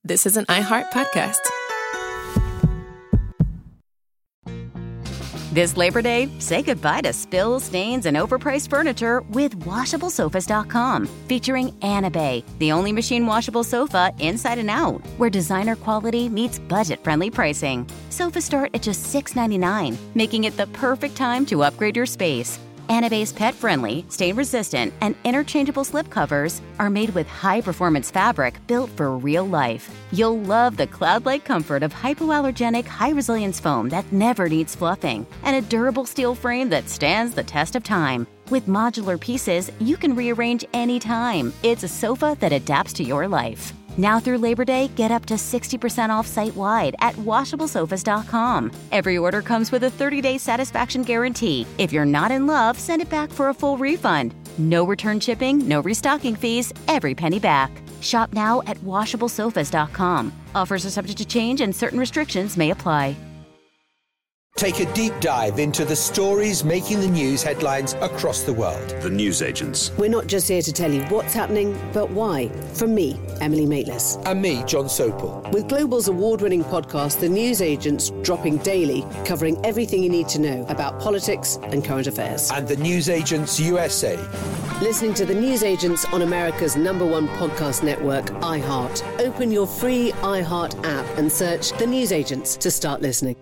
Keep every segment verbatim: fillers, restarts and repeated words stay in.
this is an iHeart podcast. This Labor Day, say goodbye to spills, stains, and overpriced furniture with washable sofas dot com. Featuring Anabay, the only machine washable sofa inside and out, where designer quality meets budget-friendly pricing. Sofas start at just six ninety-nine, making it the perfect time to upgrade your space. Anabay's pet-friendly, stain-resistant, and interchangeable slipcovers are made with high-performance fabric built for real life. You'll love the cloud-like comfort of hypoallergenic, high-resilience foam that never needs fluffing, and a durable steel frame that stands the test of time. With modular pieces, you can rearrange anytime. It's a sofa that adapts to your life. Now through Labor Day, get up to sixty percent off site-wide at washable sofas dot com. Every order comes with a thirty-day satisfaction guarantee. If you're not in love, send it back for a full refund. No return shipping, no restocking fees, every penny back. Shop now at washable sofas dot com. Offers are subject to change and certain restrictions may apply. Take a deep dive into the stories making the news headlines across the world. The News Agents. We're not just here to tell you what's happening, but why. From me, Emily Maitlis. And me, John Sopel. With Global's award-winning podcast, The News Agents, dropping daily, covering everything you need to know about politics and current affairs. And The News Agents U S A. Listening to The News Agents on America's number one podcast network, iHeart. Open your free iHeart app and search The News Agents to start listening.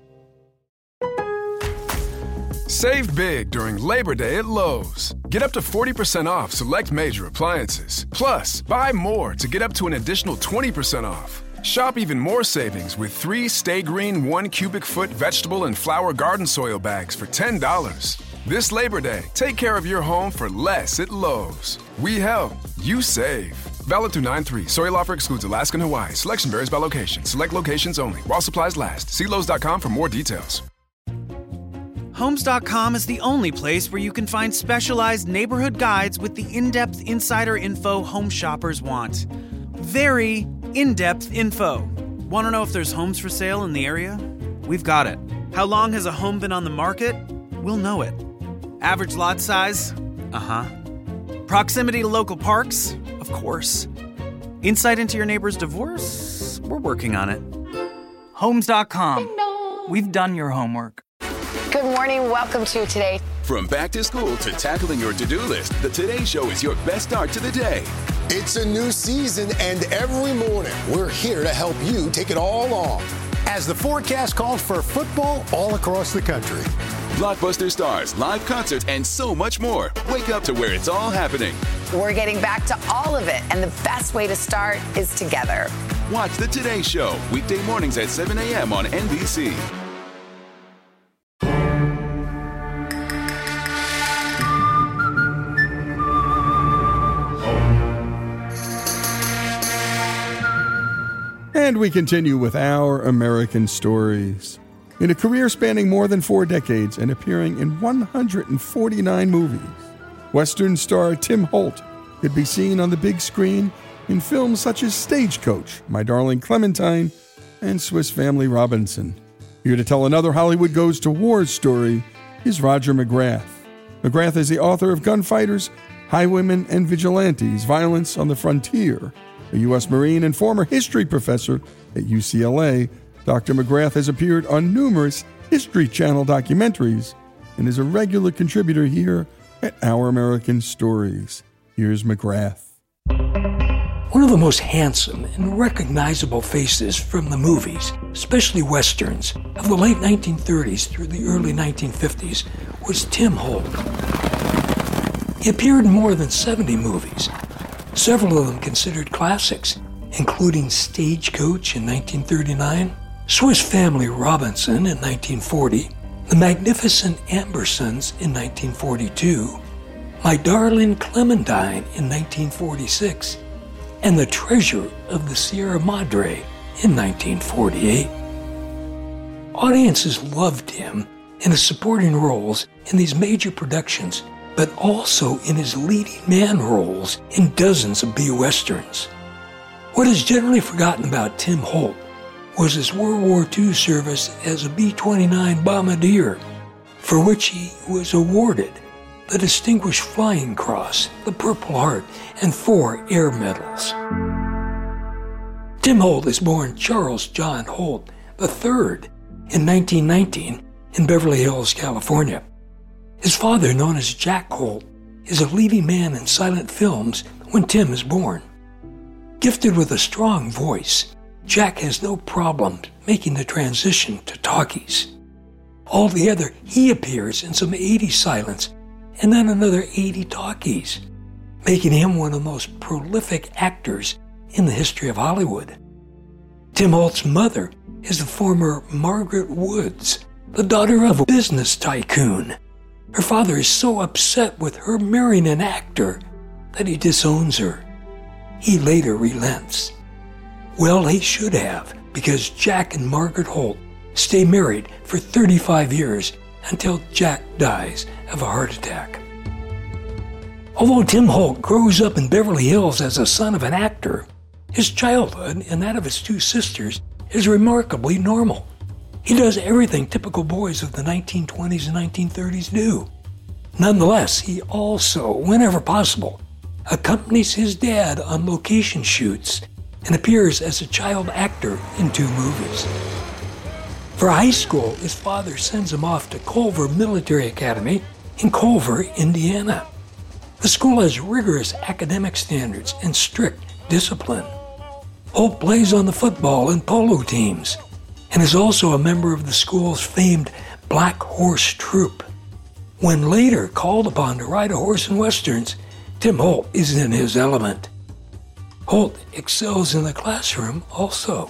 Save big during Labor Day at Lowe's. Get up to forty percent off select major appliances. Plus, buy more to get up to an additional twenty percent off. Shop even more savings with three Stay Green one cubic foot vegetable and flower garden soil bags for ten dollars. This Labor Day, take care of your home for less at Lowe's. We help, you save. Valid through nine three. Soil offer excludes Alaska and Hawaii. Selection varies by location. Select locations only. While supplies last. See Lowe's dot com for more details. Homes dot com is the only place where you can find specialized neighborhood guides with the in-depth insider info home shoppers want. Very in-depth info. Want to know if there's homes for sale in the area? We've got it. How long has a home been on the market? We'll know it. Average lot size? Uh-huh. Proximity to local parks? Of course. Insight into your neighbor's divorce? We're working on it. Homes dot com. We've done your homework. Good morning. Welcome to Today. From back to school to tackling your to-do list, the Today Show is your best start to the day. It's a new season, and every morning we're here to help you take it all on as the forecast calls for football all across the country. Blockbuster stars, live concerts, and so much more. Wake up to where it's all happening. We're getting back to all of it, and the best way to start is together. Watch the Today Show weekday mornings at seven a.m. on N B C. And we continue with Our American Stories. In a career spanning more than four decades and appearing in one hundred forty-nine movies, Western star Tim Holt could be seen on the big screen in films such as Stagecoach, My Darling Clementine, and Swiss Family Robinson. Here to tell another Hollywood Goes to War story is Roger McGrath. McGrath is the author of Gunfighters, Highwaymen and Vigilantes, Violence on the Frontier. A U S Marine and former history professor at U C L A, Doctor McGrath has appeared on numerous History Channel documentaries and is a regular contributor here at Our American Stories. Here's McGrath. One of the most handsome and recognizable faces from the movies, especially Westerns, of the late nineteen thirties through the early nineteen fifties was Tim Holt. He appeared in more than seventy movies, several of them considered classics, including Stagecoach in nineteen thirty-nine, Swiss Family Robinson in nineteen forty, The Magnificent Ambersons in nineteen forty-two, My Darling Clementine in nineteen forty-six, and The Treasure of the Sierra Madre in nineteen forty-eight. Audiences loved him in his supporting roles in these major productions, but also in his leading man roles in dozens of B-Westerns. What is generally forgotten about Tim Holt was his World War Two service as a B twenty-nine bombardier, for which he was awarded the Distinguished Flying Cross, the Purple Heart, and four Air Medals. Tim Holt is born Charles John Holt the third in nineteen nineteen in Beverly Hills, California. His father, known as Jack Holt, is a leading man in silent films when Tim is born. Gifted with a strong voice, Jack has no problem making the transition to talkies. Altogether, he appears in some eighty silents and then another eighty talkies, making him one of the most prolific actors in the history of Hollywood. Tim Holt's mother is the former Margaret Woods, the daughter of a business tycoon. Her father is so upset with her marrying an actor that he disowns her. He later relents. Well, he should have, because Jack and Margaret Holt stay married for thirty-five years until Jack dies of a heart attack. Although Tim Holt grows up in Beverly Hills as a son of an actor, his childhood and that of his two sisters is remarkably normal. He does everything typical boys of the nineteen twenties and nineteen thirties do. Nonetheless, he also, whenever possible, accompanies his dad on location shoots and appears as a child actor in two movies. For high school, his father sends him off to Culver Military Academy in Culver, Indiana. The school has rigorous academic standards and strict discipline. Holt plays on the football and polo teams and is also a member of the school's famed Black Horse Troupe. When later called upon to ride a horse in westerns, Tim Holt is in his element. Holt excels in the classroom also.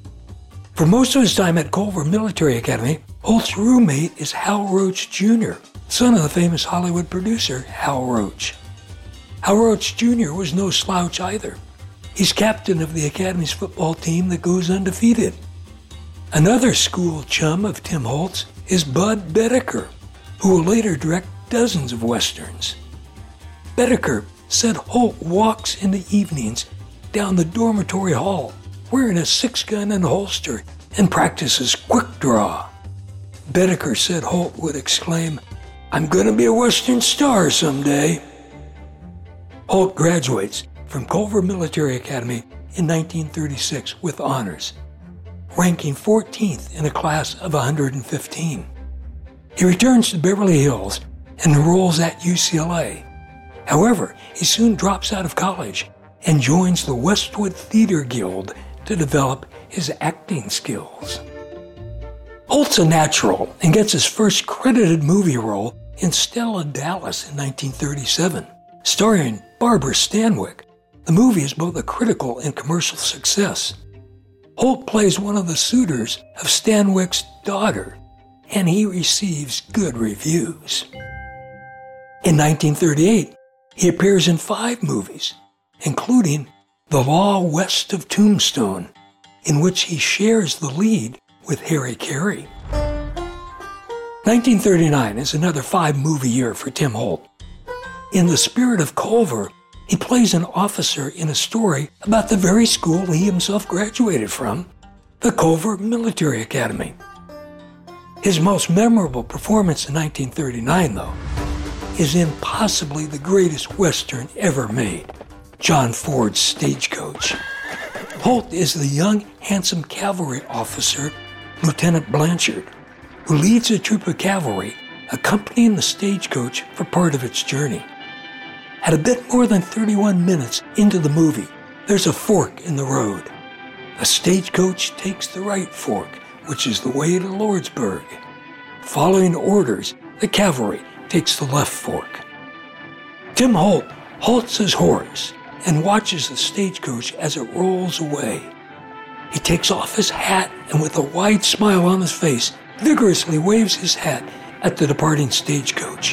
For most of his time at Culver Military Academy, Holt's roommate is Hal Roach Junior, son of the famous Hollywood producer Hal Roach. Hal Roach Junior was no slouch either. He's captain of the Academy's football team that goes undefeated. Another school chum of Tim Holt's is Bud Bedecker, who will later direct dozens of westerns. Bedecker said Holt walks in the evenings down the dormitory hall wearing a six-gun and holster and practices quick draw. Bedecker said Holt would exclaim, "I'm gonna be a western star someday." Holt graduates from Culver Military Academy in nineteen thirty-six with honors, ranking fourteenth in a class of one hundred fifteen. He returns to Beverly Hills and enrolls at U C L A. However, he soon drops out of college and joins the Westwood Theater Guild to develop his acting skills. Holt's a natural and gets his first credited movie role in Stella Dallas in nineteen thirty-seven, starring Barbara Stanwyck. The movie is both a critical and commercial success. Holt plays one of the suitors of Stanwyck's daughter, and he receives good reviews. In nineteen thirty-eight, he appears in five movies, including The Law West of Tombstone, in which he shares the lead with Harry Carey. nineteen thirty-nine is another five-movie year for Tim Holt. In The Spirit of Culver, he plays an officer in a story about the very school he himself graduated from, the Culver Military Academy. His most memorable performance in nineteen thirty-nine, though, is in possibly the greatest Western ever made, John Ford's Stagecoach. Holt is the young, handsome cavalry officer, Lieutenant Blanchard, who leads a troop of cavalry accompanying the stagecoach for part of its journey. At a bit more than thirty-one minutes into the movie, there's a fork in the road. The stagecoach takes the right fork, which is the way to Lordsburg. Following orders, the cavalry takes the left fork. Tim Holt halts his horse and watches the stagecoach as it rolls away. He takes off his hat and with a wide smile on his face, vigorously waves his hat at the departing stagecoach.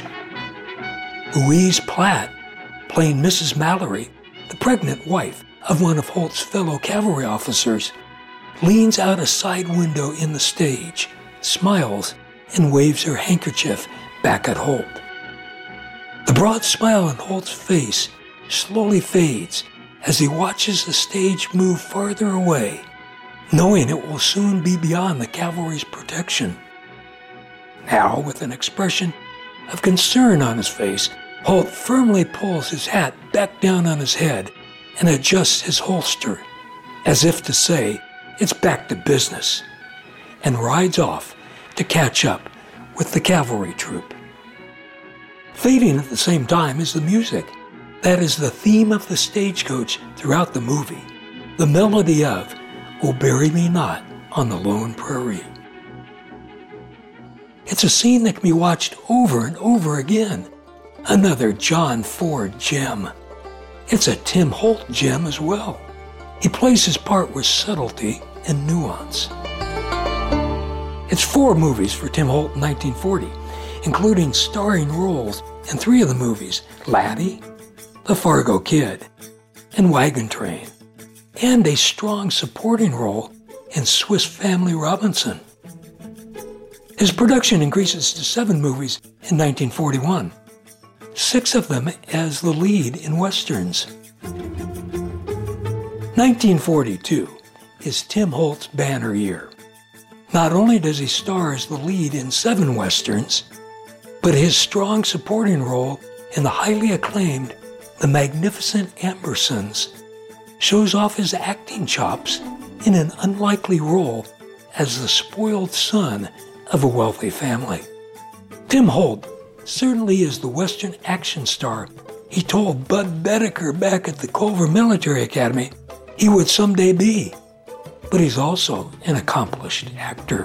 Louise Platt, playing Missus Mallory, the pregnant wife of one of Holt's fellow cavalry officers, leans out a side window in the stage, smiles, and waves her handkerchief back at Holt. The broad smile on Holt's face slowly fades as he watches the stage move farther away, knowing it will soon be beyond the cavalry's protection. Now, with an expression of concern on his face, Holt firmly pulls his hat back down on his head and adjusts his holster as if to say it's back to business, and rides off to catch up with the cavalry troop. Fading at the same time is the music. That is the theme of the stagecoach throughout the movie, the melody of "Oh, Bury Me Not on the Lone Prairie." It's a scene that can be watched over and over again. Another John Ford gem. It's a Tim Holt gem as well. He plays his part with subtlety and nuance. It's four movies for Tim Holt in nineteen forty, including starring roles in three of the movies, Laddie, The Fargo Kid, and Wagon Train, and a strong supporting role in Swiss Family Robinson. His production increases to seven movies in nineteen forty-one, six of them as the lead in westerns. nineteen forty-two is Tim Holt's banner year. Not only does he star as the lead in seven westerns, but his strong supporting role in the highly acclaimed The Magnificent Ambersons shows off his acting chops in an unlikely role as the spoiled son of a wealthy family. Tim Holt certainly is the Western action star he told Bud Bedecker back at the Culver Military Academy he would someday be, but he's also an accomplished actor.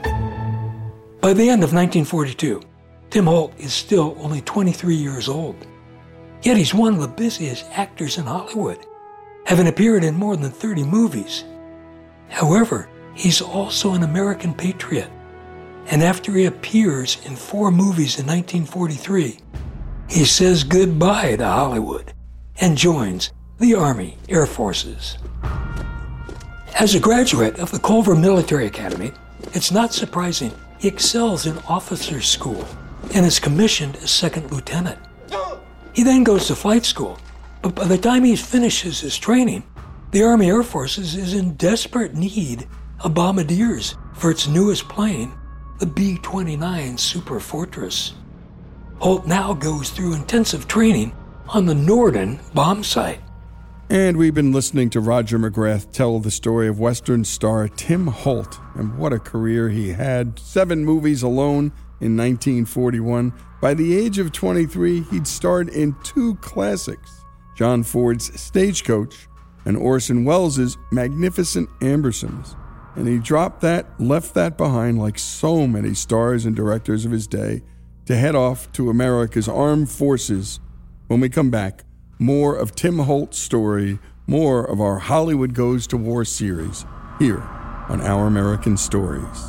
By the end of nineteen forty-two, Tim Holt is still only twenty-three years old, yet he's one of the busiest actors in Hollywood, having appeared in more than thirty movies. However, he's also an American patriot, and after he appears in four movies in nineteen forty-three, he says goodbye to Hollywood and joins the Army Air Forces. As a graduate of the Culver Military Academy, it's not surprising he excels in officers' school and is commissioned as second lieutenant. He then goes to flight school, but by the time he finishes his training, the Army Air Forces is in desperate need of bombardiers for its newest plane, the B twenty-nine Super Fortress. Holt now goes through intensive training on the Norden bomb site. And we've been listening to Roger McGrath tell the story of Western star Tim Holt, and what a career he had. Seven movies alone in nineteen forty-one. By the age of twenty-three, he'd starred in two classics, John Ford's Stagecoach and Orson Welles' Magnificent Ambersons. And he dropped that, left that behind like so many stars and directors of his day, to head off to America's armed forces. When we come back, more of Tim Holt's story, more of our Hollywood Goes to War series, here on Our American Stories.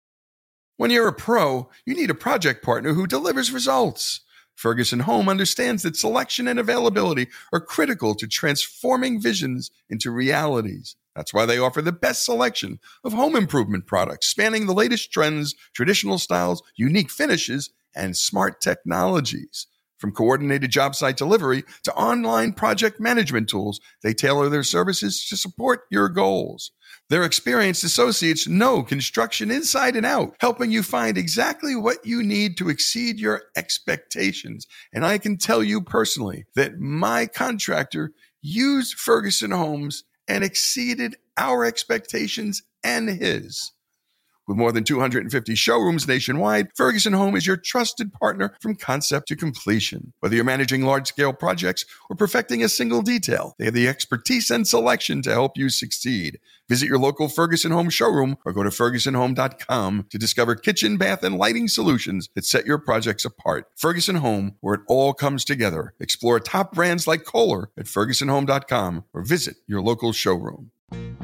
When you're a pro, you need a project partner who delivers results. Ferguson Home understands that selection and availability are critical to transforming visions into realities. That's why they offer the best selection of home improvement products, spanning the latest trends, traditional styles, unique finishes, and smart technologies. From coordinated job site delivery to online project management tools, they tailor their services to support your goals. Their experienced associates know construction inside and out, helping you find exactly what you need to exceed your expectations. And I can tell you personally that my contractor used Ferguson Homes and exceeded our expectations and his. With more than two hundred fifty showrooms nationwide, Ferguson Home is your trusted partner from concept to completion. Whether you're managing large-scale projects or perfecting a single detail, they have the expertise and selection to help you succeed. Visit your local Ferguson Home showroom or go to ferguson home dot com to discover kitchen, bath, and lighting solutions that set your projects apart. Ferguson Home, where it all comes together. Explore top brands like Kohler at ferguson home dot com or visit your local showroom.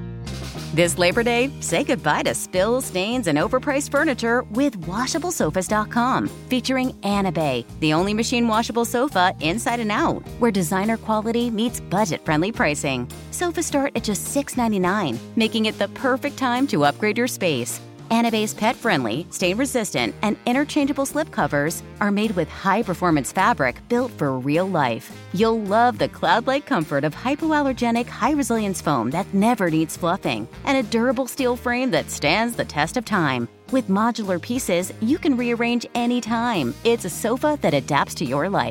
This Labor Day, say goodbye to spills, stains, and overpriced furniture with washable sofas dot com, featuring Anabay, the only machine washable sofa inside and out, where designer quality meets budget-friendly pricing. Sofas start at just six dollars and ninety-nine cents, making it the perfect time to upgrade your space. Anabay's pet-friendly, stain-resistant, and interchangeable slipcovers are made with high-performance fabric built for real life. You'll love the cloud-like comfort of hypoallergenic, high-resilience foam that never needs fluffing, and a durable steel frame that stands the test of time. With modular pieces, you can rearrange anytime. It's a sofa that adapts to your life.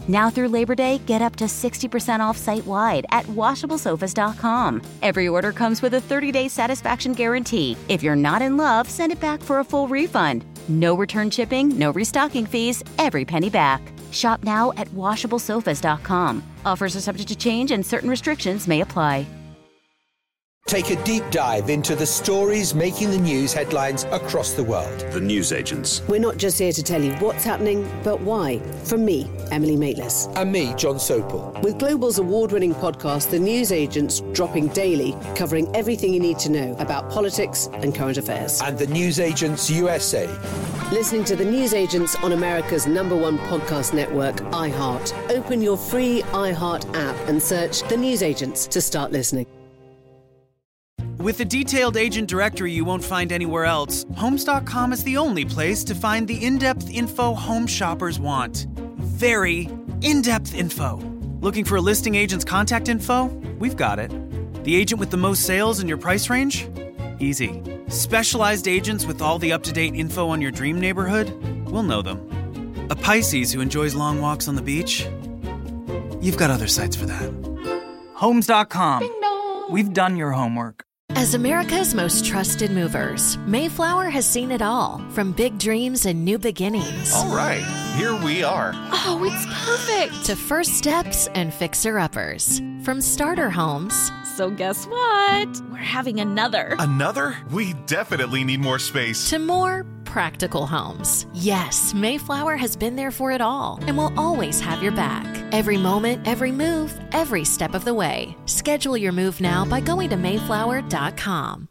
Now through Labor Day, get up to sixty percent off site-wide at washable sofas dot com. Every order comes with a thirty-day satisfaction guarantee. If you're not in love, send it back for a full refund. No return shipping, no restocking fees, every penny back. Shop now at washable sofas dot com. Offers are subject to change and certain restrictions may apply. Take a deep dive into the stories making the news headlines across the world. The News Agents. We're not just here to tell you what's happening, but why. From me, Emily Maitlis. And me, John Sopel. With Global's award-winning podcast, The News Agents, dropping daily, covering everything you need to know about politics and current affairs. And The News Agents U S A. Listening to The News Agents on America's number one podcast network, iHeart. Open your free iHeart app and search The News Agents to start listening. With a detailed agent directory you won't find anywhere else, Homes dot com is the only place to find the in-depth info home shoppers want. Very in-depth info. Looking for a listing agent's contact info? We've got it. The agent with the most sales in your price range? Easy. Specialized agents with all the up-to-date info on your dream neighborhood? We'll know them. A Pisces who enjoys long walks on the beach? You've got other sites for that. Homes dot com. We've done your homework. As America's most trusted movers, Mayflower has seen it all, from big dreams and new beginnings. All right, here we are. Oh, it's perfect. To first steps and fixer-uppers. From starter homes. So guess what? We're having another. Another? We definitely need more space. To more practical homes. Yes, Mayflower has been there for it all and will always have your back. Every moment, every move, every step of the way. Schedule your move now by going to mayflower dot com.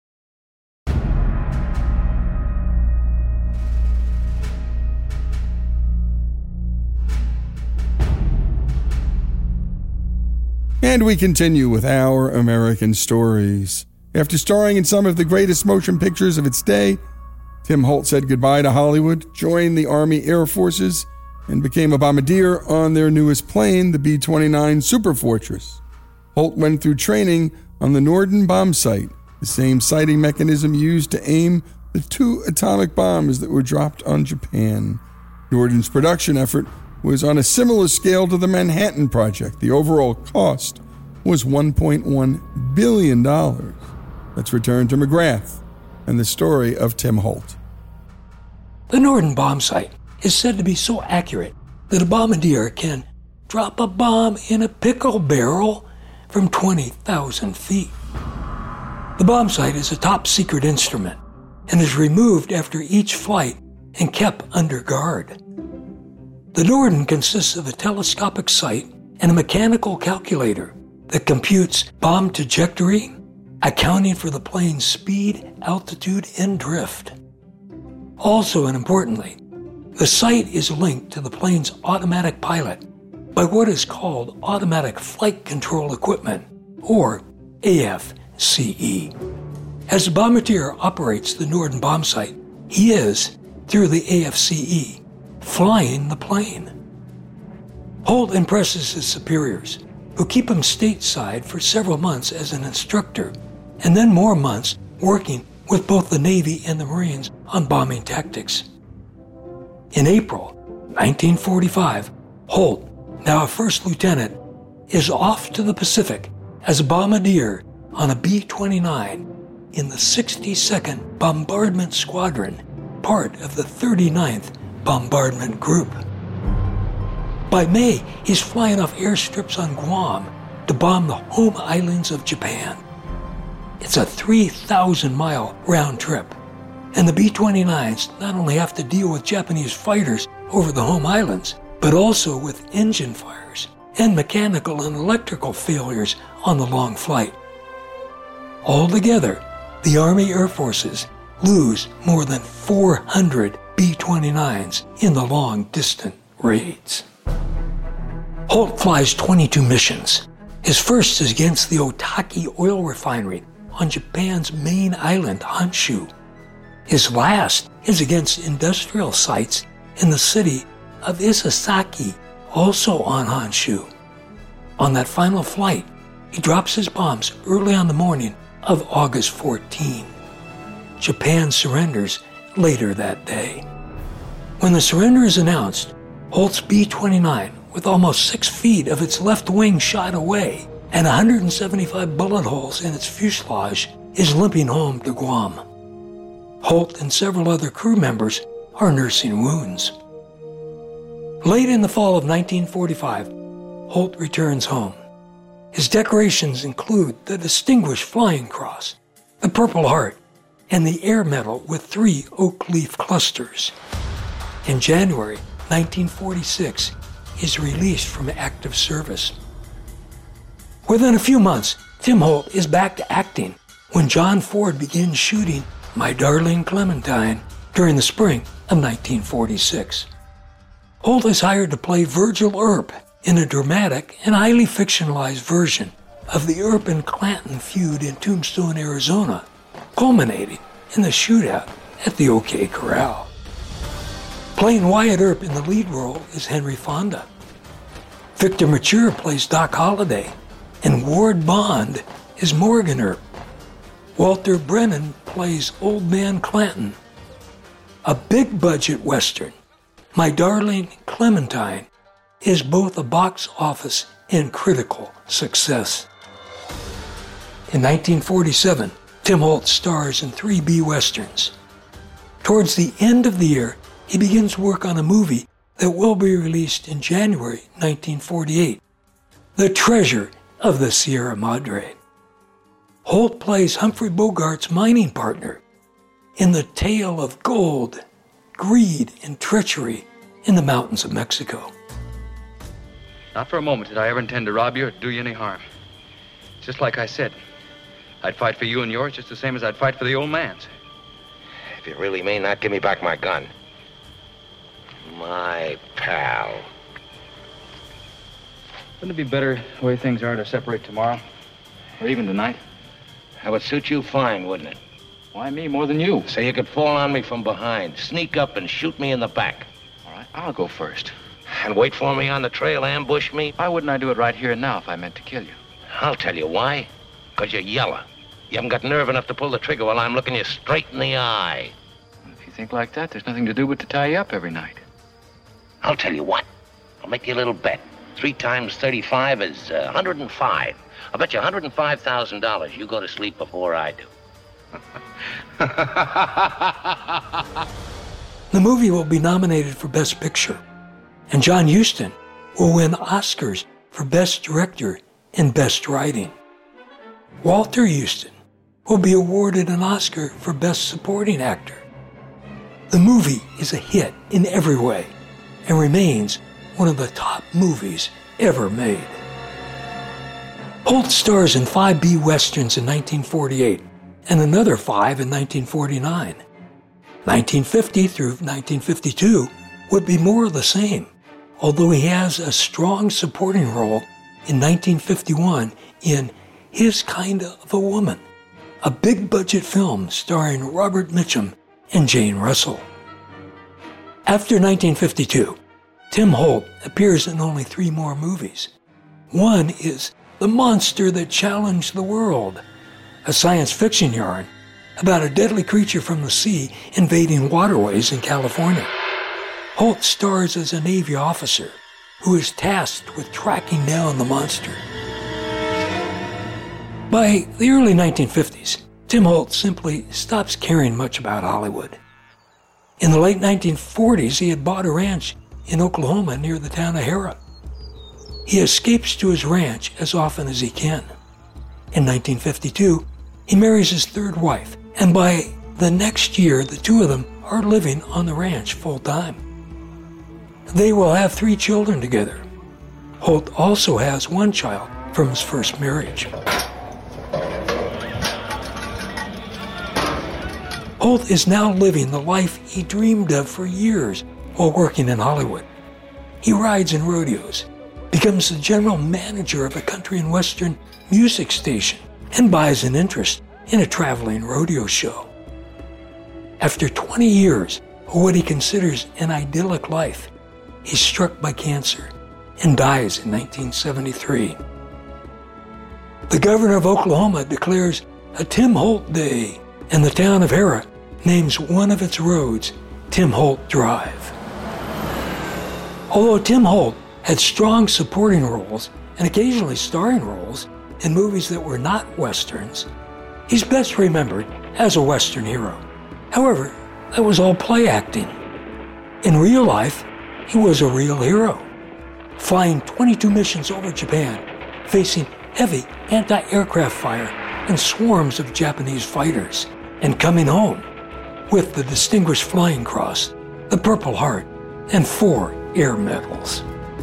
And we continue with Our American Stories. After starring in some of the greatest motion pictures of its day, Tim Holt said goodbye to Hollywood, joined the Army Air Forces, and became a bombardier on their newest plane, the B twenty-nine Superfortress. Holt went through training on the Norden bomb sight, the same sighting mechanism used to aim the two atomic bombs that were dropped on Japan. Norden's production effort was on a similar scale to the Manhattan Project. The overall cost was one point one billion dollars. Let's return to McGrath and the story of Tim Holt. The Norden bomb sight is said to be so accurate that a bombardier can drop a bomb in a pickle barrel from twenty thousand feet. The bomb sight is a top-secret instrument and is removed after each flight and kept under guard. The Norden consists of a telescopic sight and a mechanical calculator that computes bomb trajectory, accounting for the plane's speed, altitude, and drift. Also, and importantly, the sight is linked to the plane's automatic pilot by what is called Automatic Flight Control Equipment, or A F C E. As the bombardier operates the Norden bomb sight, he is, through the A F C E, flying the plane. Holt impresses his superiors, who keep him stateside for several months as an instructor, and then more months working with both the Navy and the Marines on bombing tactics. In April nineteen forty-five, Holt, now a first lieutenant, is off to the Pacific as a bombardier on a B twenty-nine in the sixty-second Bombardment Squadron, part of the thirty-ninth Bombardment Group. By May, he's flying off airstrips on Guam to bomb the home islands of Japan. It's a three thousand mile round trip, and the B twenty-nines not only have to deal with Japanese fighters over the home islands, but also with engine fires and mechanical and electrical failures on the long flight. Altogether, the Army Air Forces lose more than four hundred B twenty-nines in the long-distant raids. Holt flies twenty-two missions. His first is against the Otaki oil refinery on Japan's main island, Honshu. His last is against industrial sites in the city of Isesaki, also on Honshu. On that final flight, he drops his bombs early on the morning of August fourteenth. Japan surrenders later that day. When the surrender is announced, Holt's B twenty-nine with almost six feet of its left wing shot away and one hundred seventy-five bullet holes in its fuselage, is limping home to Guam. Holt and several other crew members are nursing wounds. Late in the fall of nineteen forty-five, Holt returns home. His decorations include the Distinguished Flying Cross, the Purple Heart, and the Air Medal with three oak leaf clusters. In January nineteen forty-six, he is released from active service. Within a few months, Tim Holt is back to acting when John Ford begins shooting My Darling Clementine during the spring of nineteen forty-six. Holt is hired to play Virgil Earp in a dramatic and highly fictionalized version of the Earp and Clanton feud in Tombstone, Arizona, culminating in the shootout at the OK Corral. Playing Wyatt Earp in the lead role is Henry Fonda. Victor Mature plays Doc Holliday, and Ward Bond is Morgan Earp. Walter Brennan plays Old Man Clanton. A big-budget Western, My Darling Clementine, is both a box office and critical success. In nineteen forty-seven, Tim Holt stars in three B-Westerns. Towards the end of the year, he begins work on a movie that will be released in January nineteen forty-eight, The Treasure of the Sierra Madre. Holt plays Humphrey Bogart's mining partner in the tale of gold, greed, and treachery in the mountains of Mexico. Not for a moment did I ever intend to rob you or do you any harm. Just like I said, I'd fight for you and yours just the same as I'd fight for the old man's. If you really mean that, give me back my gun. My pal. Wouldn't it be better the way things are to separate tomorrow? Or even tonight? That would suit you fine, wouldn't it? Why me more than you? So you could fall on me from behind, sneak up and shoot me in the back. All right, I'll go first. And wait for me on the trail, ambush me? Why wouldn't I do it right here and now if I meant to kill you? I'll tell you why. Because you're yellow. You haven't got nerve enough to pull the trigger while I'm looking you straight in the eye. Well, if you think like that, there's nothing to do but to tie you up every night. I'll tell you what. I'll make you a little bet. Three times thirty-five is uh, one hundred five. I'll bet you one hundred five thousand dollars you go to sleep before I do. The movie will be nominated for Best Picture, and John Huston will win Oscars for Best Director and Best Writing. Walter Huston will be awarded an Oscar for Best Supporting Actor. The movie is a hit in every way and remains one of the top movies ever made. Holt stars in five B-Westerns in nineteen forty-eight and another five in nineteen forty-nine. nineteen fifty through nineteen fifty-two would be more of the same, although he has a strong supporting role in nineteen fifty-one in His Kind of a Woman, a big-budget film starring Robert Mitchum and Jane Russell. After nineteen fifty-two, Tim Holt appears in only three more movies. One is The Monster That Challenged the World, a science fiction yarn about a deadly creature from the sea invading waterways in California. Holt stars as a Navy officer who is tasked with tracking down the monster. By the early nineteen fifties, Tim Holt simply stops caring much about Hollywood. In the late nineteen forties, he had bought a ranch in Oklahoma near the town of Harrah. He escapes to his ranch as often as he can. In nineteen fifty-two, he marries his third wife, and by the next year, the two of them are living on the ranch full-time. They will have three children together. Holt also has one child from his first marriage. Holt is now living the life he dreamed of for years while working in Hollywood. He rides in rodeos, becomes the general manager of a country and western music station, and buys an interest in a traveling rodeo show. After twenty years of what he considers an idyllic life, he's struck by cancer and dies in nineteen seventy-three. The governor of Oklahoma declares a Tim Holt Day, and the town of Harrah names one of its roads Tim Holt Drive. Although Tim Holt had strong supporting roles and occasionally starring roles in movies that were not Westerns, he's best remembered as a Western hero. However, that was all play acting. In real life, he was a real hero, flying twenty-two missions over Japan, facing heavy anti-aircraft fire and swarms of Japanese fighters, and coming home with the Distinguished Flying Cross, the Purple Heart, and four air medals.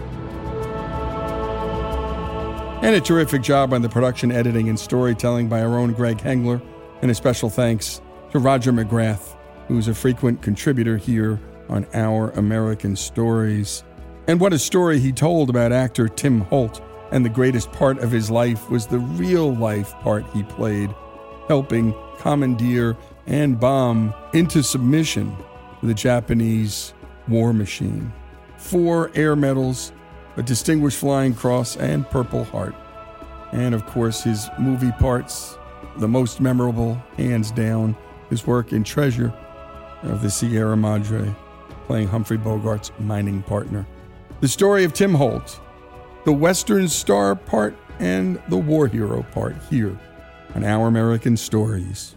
And a terrific job on the production, editing, and storytelling by our own Greg Hengler. And a special thanks to Roger McGrath, who's a frequent contributor here on Our American Stories. And what a story he told about actor Tim Holt. And the greatest part of his life was the real-life part he played, helping commandeer and bomb into submission the Japanese war machine. Four air medals, a Distinguished Flying Cross, and Purple Heart. And, of course, his movie parts, the most memorable, hands down, his work in Treasure of the Sierra Madre, playing Humphrey Bogart's mining partner. The story of Tim Holt, the Western star part and the war hero part here on Our American Stories.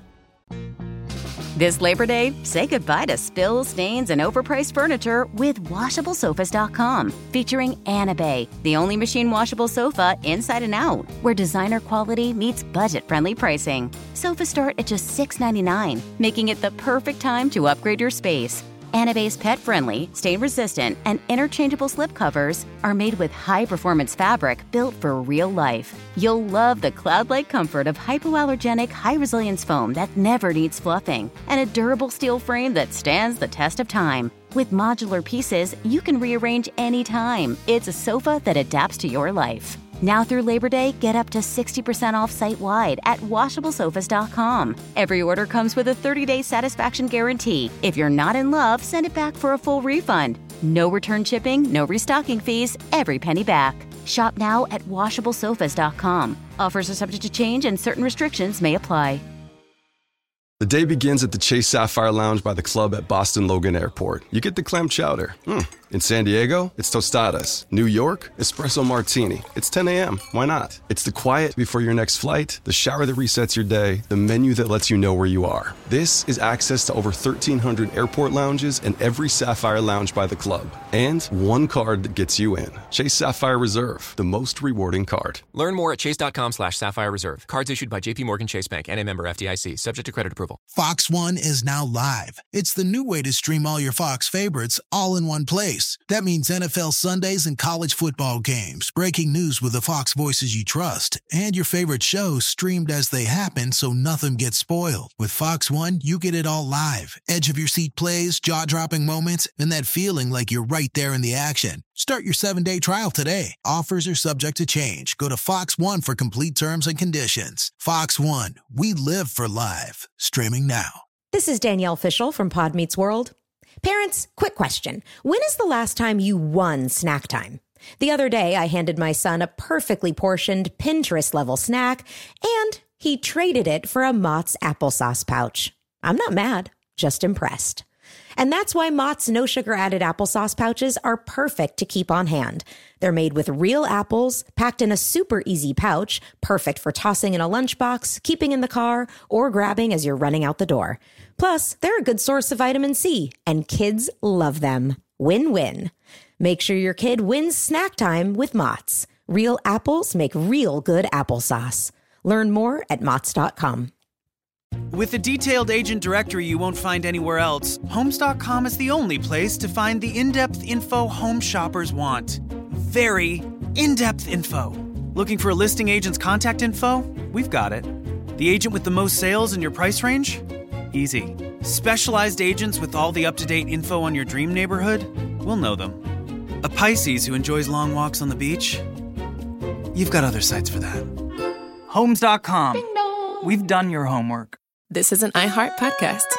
This Labor Day, say goodbye to spills, stains, and overpriced furniture with washable sofas dot com, featuring Anabay, the only machine washable sofa inside and out, where designer quality meets budget-friendly pricing. Sofas start at just six ninety-nine, making it the perfect time to upgrade your space. Anabay's pet-friendly, stain-resistant, and interchangeable slipcovers are made with high-performance fabric built for real life. You'll love the cloud-like comfort of hypoallergenic, high-resilience foam that never needs fluffing, and a durable steel frame that stands the test of time. With modular pieces, you can rearrange anytime. It's a sofa that adapts to your life. Now through Labor Day, get up to sixty percent off site-wide at washable sofas dot com. Every order comes with a thirty-day satisfaction guarantee. If you're not in love, send it back for a full refund. No return shipping, no restocking fees, every penny back. Shop now at washable sofas dot com. Offers are subject to change and certain restrictions may apply. The day begins at the Chase Sapphire Lounge by the club at Boston Logan Airport. You get the clam chowder. Mm. In San Diego, it's tostadas. New York, espresso martini. It's ten a.m. Why not? It's the quiet before your next flight, the shower that resets your day, the menu that lets you know where you are. This is access to over thirteen hundred airport lounges and every Sapphire Lounge by the club. And one card that gets you in. Chase Sapphire Reserve, the most rewarding card. Learn more at chase.com slash Sapphire Reserve. Cards issued by J P Morgan Chase Bank and a member F D I C, subject to credit approval. Fox One is now live. It's the new way to stream all your Fox favorites all in one place. That means N F L Sundays and college football games, breaking news with the Fox voices you trust, and your favorite shows streamed as they happen so nothing gets spoiled. With Fox One, you get it all live. Edge-of-your-seat plays, jaw-dropping moments, and that feeling like you're right there in the action. Start your seven-day trial today. Offers are subject to change. Go to Fox One for complete terms and conditions. Fox One, we live for live. Streaming now. This is Danielle Fishel from Pod Meets World. Parents, quick question. When is the last time you won snack time? The other day, I handed my son a perfectly portioned Pinterest-level snack, and he traded it for a Mott's applesauce pouch. I'm not mad, just impressed. And that's why Mott's no sugar added applesauce pouches are perfect to keep on hand. They're made with real apples, packed in a super easy pouch, perfect for tossing in a lunchbox, keeping in the car, or grabbing as you're running out the door. Plus, they're a good source of vitamin C, and kids love them. Win-win. Make sure your kid wins snack time with Mott's. Real apples make real good applesauce. Learn more at Mott's dot com. With a detailed agent directory you won't find anywhere else, Homes dot com is the only place to find the in-depth info home shoppers want. Very in-depth info. Looking for a listing agent's contact info? We've got it. The agent with the most sales in your price range? Easy. Specialized agents with all the up-to-date info on your dream neighborhood? We'll know them. A Pisces who enjoys long walks on the beach? You've got other sites for that. Homes dot com. We've done your homework. This is an iHeart podcast.